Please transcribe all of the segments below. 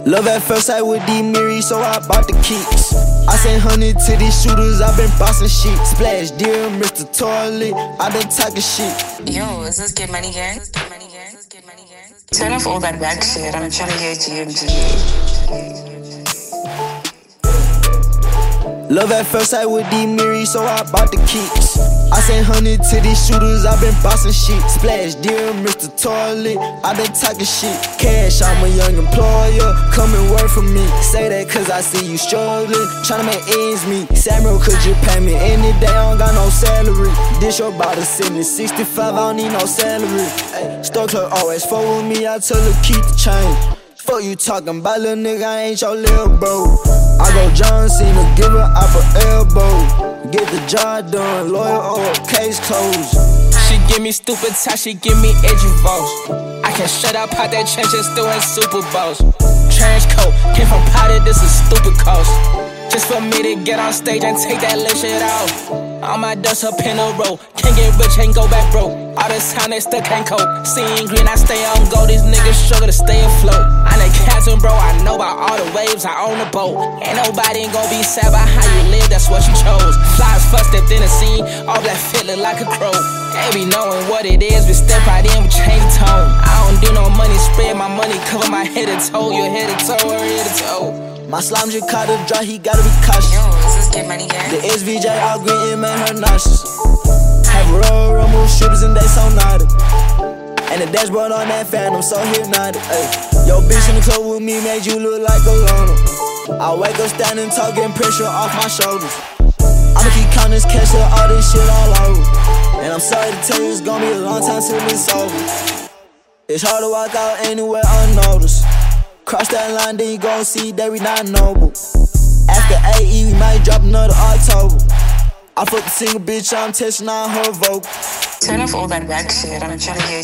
Love at first sight with D Miri, so I bought the kicks. I sent 100 to these shooters, I been bossing shit. Splash deer, Mr. Toilet, I been talking shit. Yo, is this Get Money Gang? Turn off all that whack shit, I'm trying to hear GMG. Love at first sight with D Miri, so I bought the kicks. I sent 100 to these shooters, I been bossing shit. Splash deer, Mr. Toilet, I been talking shit. Cash, I'm a young employer, come and work for me. Say that cause I see you struggling, tryna make ends meet. Samuel, could you pay me any day? I don't got no salary. This your bottle sitting 65, I don't need no salary. Ay, store clerk always fuck with me, I tell her keep the change. Fuck you talking about, little nigga, I ain't your little bro. I go John Cena, give her up her elbow. Get the job done, lawyer or case closed. She give me stupid talk, she give me edgy voice. I can shut up out that trench just doing Super Bowls. Trench coat, came from potted, this is stupid cost. Just for me to get on stage and take that little shit off. All my dust up in a row, can't get rich, ain't go back broke. All this time they still can't cope. Seeing green, I stay on go. These niggas struggle to stay afloat. I'm the captain, bro, I know about all the waves, I own the boat. Ain't nobody gon' be sad about how you live, that's what you chose. Flies first stepped in the scene, all black fit look like a crow. They be knowing what it is, we step right in, we change the tone. I don't do no money, spread my money, cover my head to toe. Your head to toe, her head to toe. My slime just caught a dry, he gotta be cautious. Yo, is this Get Money Gang? The SVJ all green, it made her nauseous. Have Royal Rumble strippers and they so naughty. And the dashboard on that Phantom, so hypnotic. Ay. Yo, bitch in the club with me made you look like a loner. I wake up standing tall, getting pressure off my shoulders. I'ma keep counting this cash till all this shit all over. And I'm sorry to tell you, it's gonna be a long time till it's over. It's hard to walk out anywhere unnoticed. Cross that line, then you gon' see that we not noble. After AE, we might drop another October. I fuck the single bitch, I'm testing out her vocal. Turn off all that whack shit, I'm trying to hear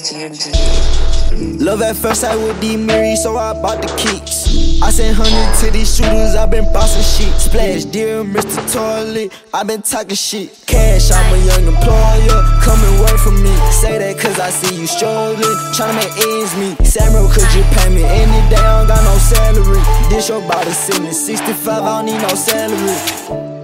GMG. Love at first sight with D Miri, so I bought the kicks. I sent 100 to these shooters, I been bossing shit. Splash deer, Mr. Toilet, I been talking shit. Cash, I'm a young employer, come and work for me. Say that cause I see you struggling, tryna make ends meet. Samuel, could you pay me any day? I don't got no salary. This your bottle sitting 65, I don't need no salary.